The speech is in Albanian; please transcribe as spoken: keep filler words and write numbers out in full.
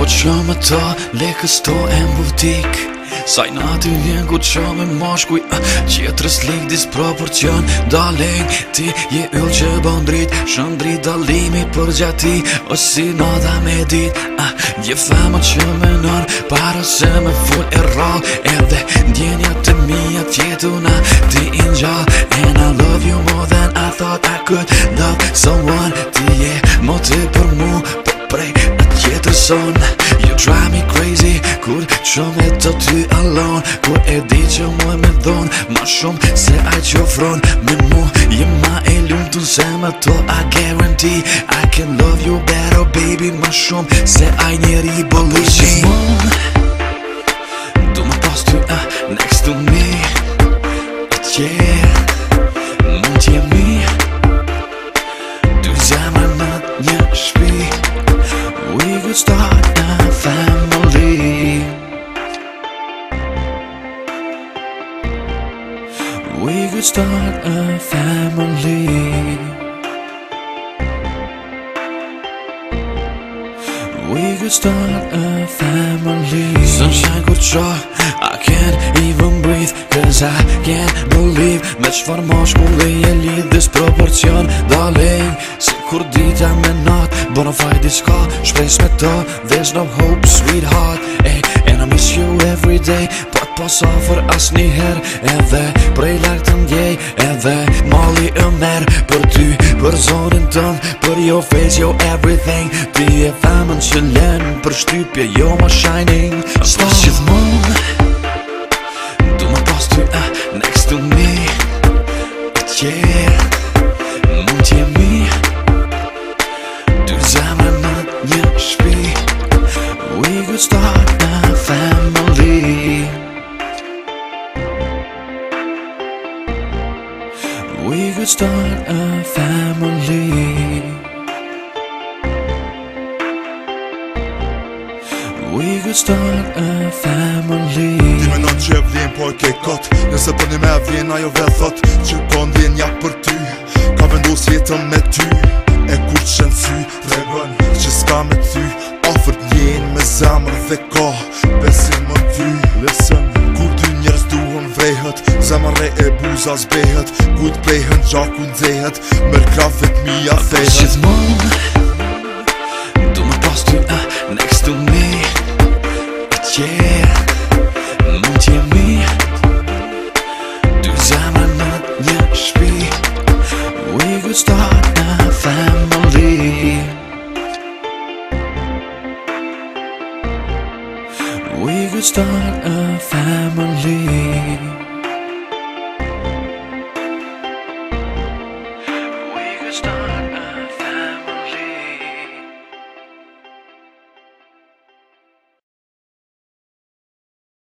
që me ta lekës to e mbutik Saj nati vjen ku që me mashkuj uh, Qetrës lik disproporcion Daleng ti je yll që bon drit Shëndrit dalimi për gjati O si nata me dit uh, Je fema që me nën Para se me full e rral Edhe ndjenja të mija tjetuna Ti ingjall And I love you more than I thought I could Love someone Ti je moti për mu Për prej tjetër son You drive me crazy Kur që me të ty alone Kur e di që mu e me dhon Ma shumë se aj që ofron Me mu je ma e luntun se me to I guarantee I can love you better baby Ma shumë se aj njeri believe me Du me pas ty uh, next to me Yeah Mund t'jemi Du zemra në një shpi We could start a family We could start a family We could start a family Sunshine kur qa I can't even breathe Cause I can't believe Me qfar mashkulli e lidh disproporcion Darling Si kur dita me nat Bonafide diska Shpejs me ta There's no hope sweetheart Ay, and I miss you every day Po t'pas afer as një her Edhe prej lak të ndjej Edhe mali e merë Për ty, për zonin tën Për your face, your everything Ti e femën që len Për shtypje, you're my shining star Gjithmon Du me pas ty uh, next to me Yeah Mund t'jemi Du zemra në një shpi We could start a family We could start a family We could start a family Ti menon që e vjen po e ke kot Nëse për një me vjen ajo vel thot Që po ndjen jak për ty Ka vendos jetën me ty E kur që në sy Regon që s'ka me ty Ofert njen me zamër dhe ka Besim më ty Listen Kur dy njerës duhen vrejhet Zemër re e buza zbehet Kujt plejhen gjaku ndzehet Mër krafet mija thehet Gjithmon Du me pas ty uh, next to me Yeah Mund t'jemi Du zemra në një shpi We could start a family We could start a family